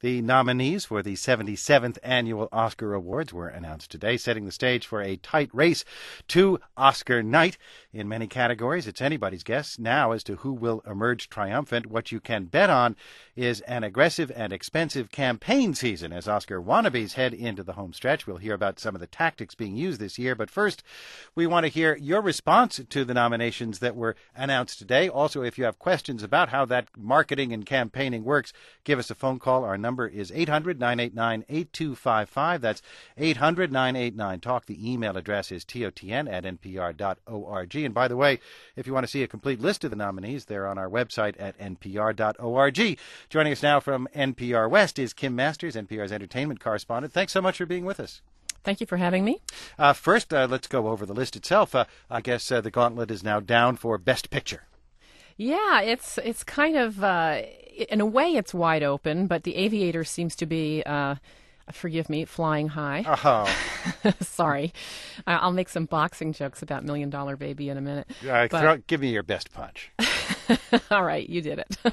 The nominees for the 77th Annual Oscar Awards were announced today, setting the stage for a tight race to Oscar night. In many categories, it's anybody's guess now as to who will emerge triumphant. What you can bet on is an aggressive and expensive campaign season as Oscar wannabes head into the home stretch. We'll hear about some of the tactics being used this year, but first, we want to hear your response to the nominations that were announced today. Also, if you have questions about how that marketing and campaigning works, give us a phone call. Our number is 800-989-8255. That's 800-989-TALK. The email address is totn@npr.org. And by the way, if you want to see a complete list of the nominees, they're on our website at npr.org. Joining us now from NPR West is Kim Masters, NPR's entertainment correspondent. Thanks so much for being with us. Thank you for having me. First, let's go over the list itself. I guess the gauntlet is now down for Best Picture. Yeah, it's kind of, in a way, it's wide open, but The Aviator seems to be, forgive me, flying high. Oh. Sorry. I'll make some boxing jokes about Million Dollar Baby in a minute. Give me your best punch. All right, you did it.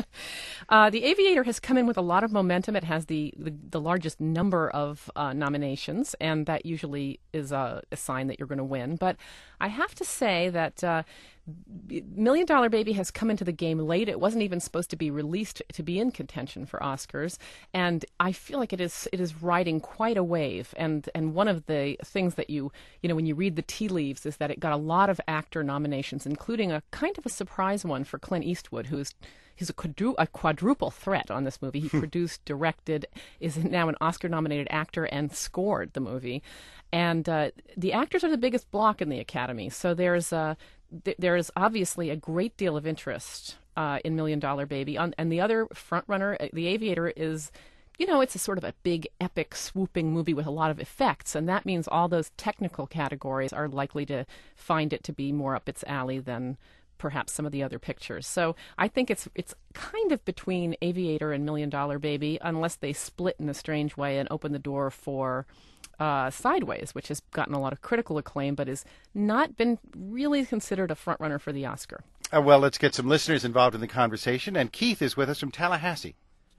The Aviator has come in with a lot of momentum. It has the largest number of nominations, and that usually is a sign that you're going to win. But I have to say that Million Dollar Baby has come into the game late. It wasn't even supposed to be released to be in contention for Oscars, and I feel like it is riding quite a wave. And one of the things that you know when you read the tea leaves is that it got a lot of actor nominations, including a kind of a surprise one for Clint Eastwood, he's a quadruple threat on this movie. He produced, directed, is now an Oscar-nominated actor, and scored the movie. And the actors are the biggest block in the Academy, so there is obviously a great deal of interest in Million Dollar Baby. And the other frontrunner, The Aviator, is, it's a sort of a big, epic, swooping movie with a lot of effects, and that means all those technical categories are likely to find it to be more up its alley than perhaps some of the other pictures. So I think it's kind of between Aviator and Million Dollar Baby, unless they split in a strange way and open the door for Sideways, which has gotten a lot of critical acclaim, but has not been really considered a frontrunner for the Oscar. Well, let's get some listeners involved in the conversation, and Keith is with us from Tallahassee.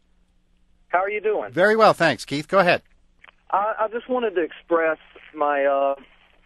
How are you doing? Very well, thanks. Keith, go ahead. I just wanted to express my...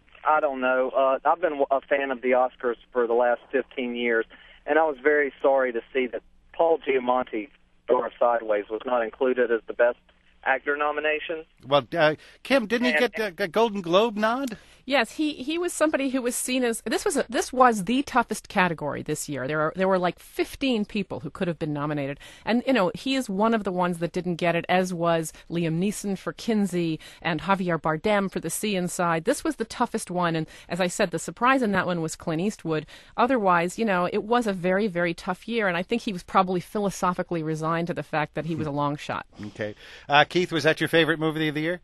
I've been a fan of the Oscars for the last 15 years, and I was very sorry to see that Paul Giamatti for Sideways was not included as the Best Actor nomination. Well, Kim, didn't he get a Golden Globe nod? Yes, he was somebody who was seen as this was the toughest category this year. There were like 15 people who could have been nominated, and he is one of the ones that didn't get it, as was Liam Neeson for Kinsey and Javier Bardem for The Sea Inside. This was the toughest one, and as I said, the surprise in that one was Clint Eastwood. Otherwise, it was a very, very tough year, and I think he was probably philosophically resigned to the fact that he was a long shot. Okay, Keith, was that your favorite movie of the year?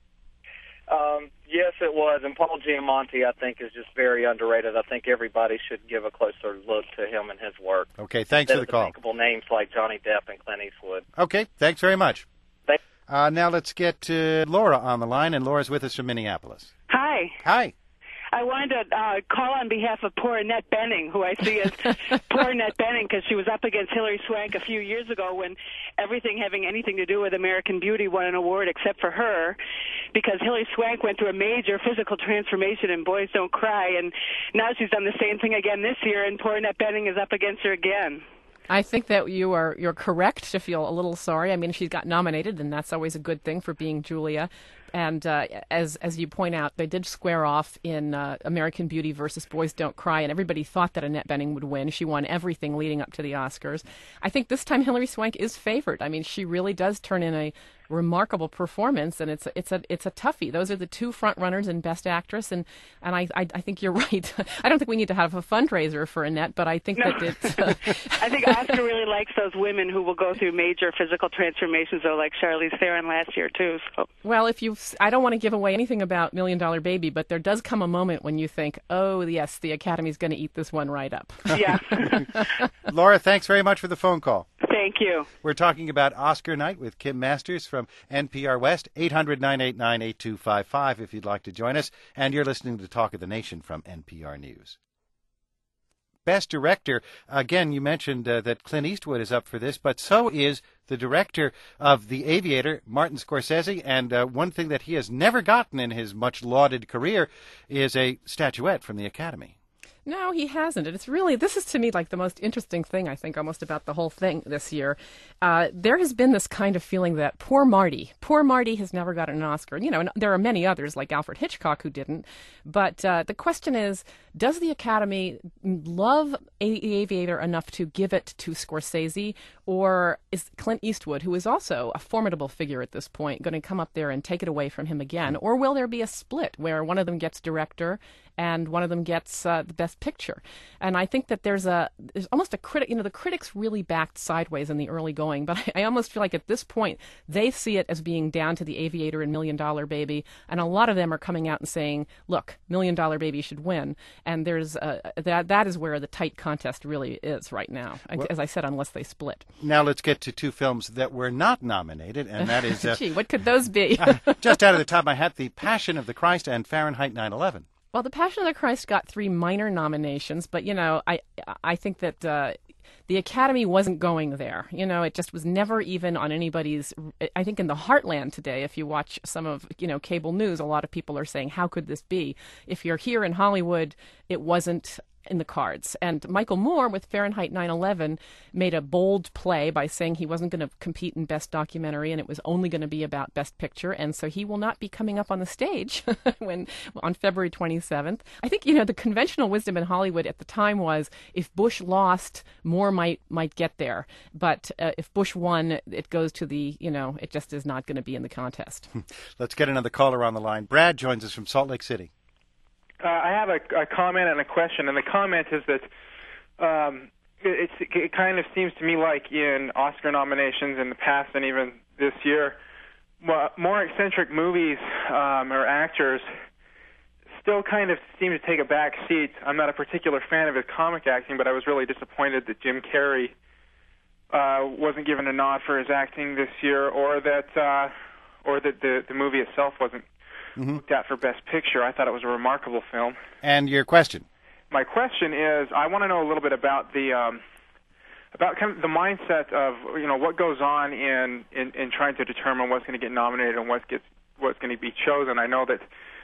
Yes, it was, and Paul Giamatti, I think, is just very underrated. I think everybody should give a closer look to him and his work. Okay, thanks for the call. Thinkable names like Johnny Depp and Clint Eastwood. Okay, thanks very much. Thanks. Now let's get Laura on the line, and Laura's with us from Minneapolis. Hi. Hi. I wanted to call on behalf of poor Annette Bening, who I see as poor Annette Bening, because she was up against Hilary Swank a few years ago when everything having anything to do with American Beauty won an award except for her, because Hilary Swank went through a major physical transformation in Boys Don't Cry, and now she's done the same thing again this year, and poor Annette Bening is up against her again. I think that you're correct to feel a little sorry. I mean, she got nominated, and that's always a good thing for being Julia. And as you point out, they did square off in American Beauty versus Boys Don't Cry, and everybody thought that Annette Bening would win. She won everything leading up to the Oscars. I think this time Hilary Swank is favored. I mean, she really does turn in a remarkable performance, and it's a toughie. Those are the two front runners in Best Actress, and I think you're right. I don't think we need to have a fundraiser for Annette, but I think that it's... I think Oscar really likes those women who will go through major physical transformations, though, like Charlize Theron last year, too. So. Well, I don't want to give away anything about Million Dollar Baby, but there does come a moment when you think, oh, yes, the Academy's going to eat this one right up. Yeah. Laura, thanks very much for the phone call. Thank you. We're talking about Oscar night with Kim Masters from NPR West, 800-989-8255 if you'd like to join us. And you're listening to Talk of the Nation from NPR News. Best Director. Again, you mentioned that Clint Eastwood is up for this, but so is the director of The Aviator, Martin Scorsese, and one thing that he has never gotten in his much lauded career is a statuette from the Academy. No, he hasn't. And it's really, this is to me like the most interesting thing, I think, almost about the whole thing this year. There has been this kind of feeling that poor Marty has never gotten an Oscar. You know, and there are many others like Alfred Hitchcock who didn't. But the question is, does the Academy love The Aviator enough to give it to Scorsese? Or is Clint Eastwood, who is also a formidable figure at this point, going to come up there and take it away from him again? Or will there be a split where one of them gets director and one of them gets the best picture? And I think that there's almost a critic, you know, the critics really backed Sideways in the early going, but I almost feel like at this point they see it as being down to The Aviator and $1 Million Baby, and a lot of them are coming out and saying, look, $1 Million Baby should win. And there's that is where the tight contest really is right now, as I said, unless they split. Now let's get to two films that were not nominated, and that is... Gee, what could those be? Just out of the top of my hat, The Passion of the Christ and Fahrenheit 9/11. Well, The Passion of the Christ got 3 minor nominations, but, you know, I think that the Academy wasn't going there. You know, it just was never even on anybody's... I think in the heartland today, if you watch some of, you know, cable news, a lot of people are saying, how could this be? If you're here in Hollywood, it wasn't in the cards. And Michael Moore with Fahrenheit 9/11 made a bold play by saying he wasn't going to compete in Best Documentary and it was only going to be about Best Picture, and so he will not be coming up on the stage on February 27th. I think, you know, the conventional wisdom in Hollywood at the time was if Bush lost, Moore might get there, but if Bush won, it goes to the, you know, it just is not going to be in the contest. Let's get another caller on the line. Brad joins us from Salt Lake City. I have a comment and a question, and the comment is that it kind of seems to me like in Oscar nominations in the past and even this year, more eccentric movies or actors still kind of seem to take a back seat. I'm not a particular fan of his comic acting, but I was really disappointed that Jim Carrey wasn't given a nod for his acting this year, or that the movie itself wasn't looked at for Best Picture. I thought it was a remarkable film. And your question? My question is, I want to know a little bit about the about kind of the mindset of, you know, what goes on in trying to determine what's going to get nominated and what's going to be chosen. I know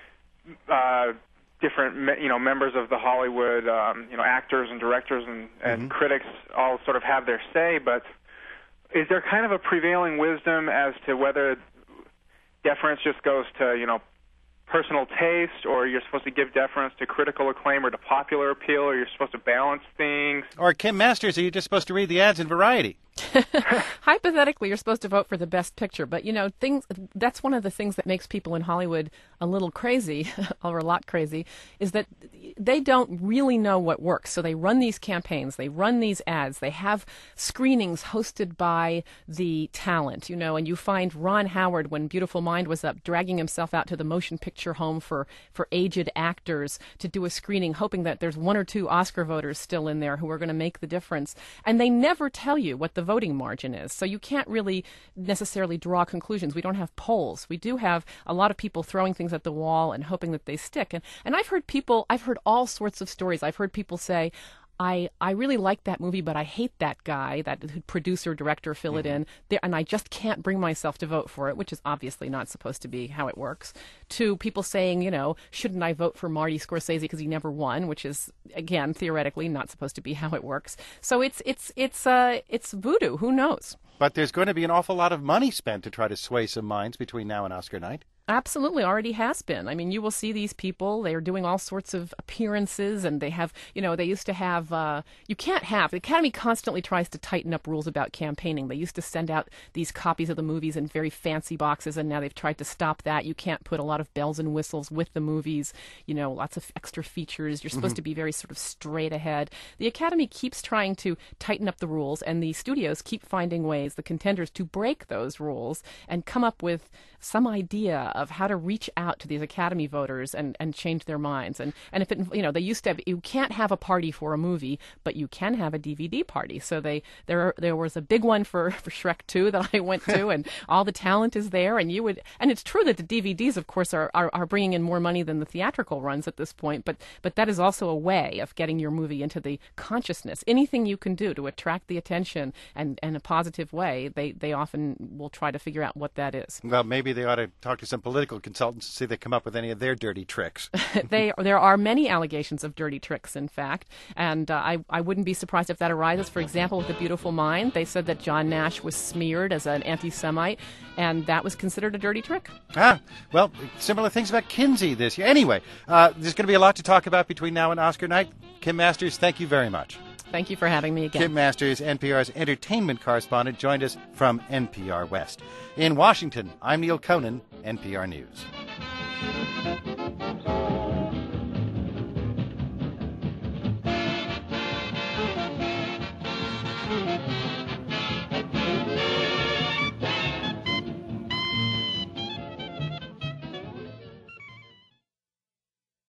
that different, you know, members of the Hollywood, you know, actors and directors and critics all sort of have their say, but is there kind of a prevailing wisdom as to whether deference just goes to, you know, personal taste, or you're supposed to give deference to critical acclaim or to popular appeal, or you're supposed to balance things? Or Kim Masters, are you just supposed to read the ads in Variety? Hypothetically, you're supposed to vote for the Best Picture, but, you know, that's one of the things that makes people in Hollywood a little crazy, or a lot crazy, is that they don't really know what works. So they run these campaigns, they run these ads, they have screenings hosted by the talent, you know, and you find Ron Howard, when Beautiful Mind was up, dragging himself out to the motion picture home for aged actors to do a screening, hoping that there's 1 or 2 Oscar voters still in there who are going to make the difference. And they never tell you what the voting margin is. So you can't really necessarily draw conclusions. We don't have polls. We do have a lot of people throwing things at the wall and hoping that they stick. And I've heard all sorts of stories. I've heard people say, I really like that movie, but I hate that guy, that producer, director, fill it in, and I just can't bring myself to vote for it, which is obviously not supposed to be how it works. To people saying, you know, shouldn't I vote for Marty Scorsese because he never won, which is, again, theoretically not supposed to be how it works. So it's voodoo. Who knows? But there's going to be an awful lot of money spent to try to sway some minds between now and Oscar night. Absolutely, already has been. I mean, you will see these people. They are doing all sorts of appearances, and they have, you know, they used to have, the Academy constantly tries to tighten up rules about campaigning. They used to send out these copies of the movies in very fancy boxes, and now they've tried to stop that. You can't put a lot of bells and whistles with the movies, you know, lots of extra features. You're supposed to be very sort of straight ahead. The Academy keeps trying to tighten up the rules, and the studios keep finding ways, the contenders, to break those rules and come up with some idea of how to reach out to these Academy voters and change their minds. And if it, they used to have, you can't have a party for a movie, but you can have a DVD party. So there was a big one for Shrek 2 that I went to, and all the talent is there. And it's true that the DVDs, of course, are bringing in more money than the theatrical runs at this point. But that is also a way of getting your movie into the consciousness. Anything you can do to attract the attention and in a positive way, they often will try to figure out what that is. Well, maybe they ought to talk to some political consultants to see if they come up with any of their dirty tricks. There are many allegations of dirty tricks, in fact, and I wouldn't be surprised if that arises. For example, with The Beautiful Mind, they said that John Nash was smeared as an anti-Semite, and that was considered a dirty trick. Well, similar things about Kinsey this year. Anyway, there's going to be a lot to talk about between now and Oscar night. Kim Masters, thank you very much. Thank you for having me again. Kim Masters, NPR's entertainment correspondent, joined us from NPR West. In Washington, I'm Neil Conan, NPR News.